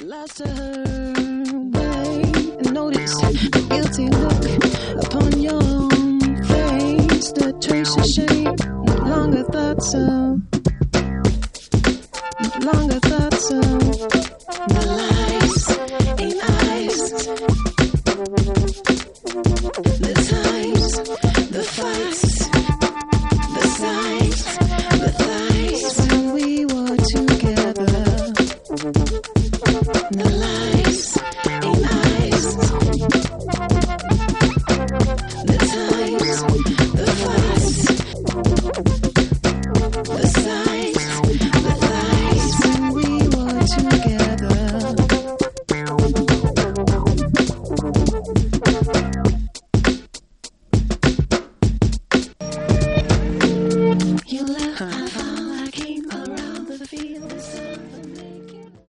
last to her way and notice the guilty look upon your face, the trace of shame, no longer thoughts of, no longer thoughts of the lies in eyes, the times, the fights, the sighs, the thighs when we were together, the lies.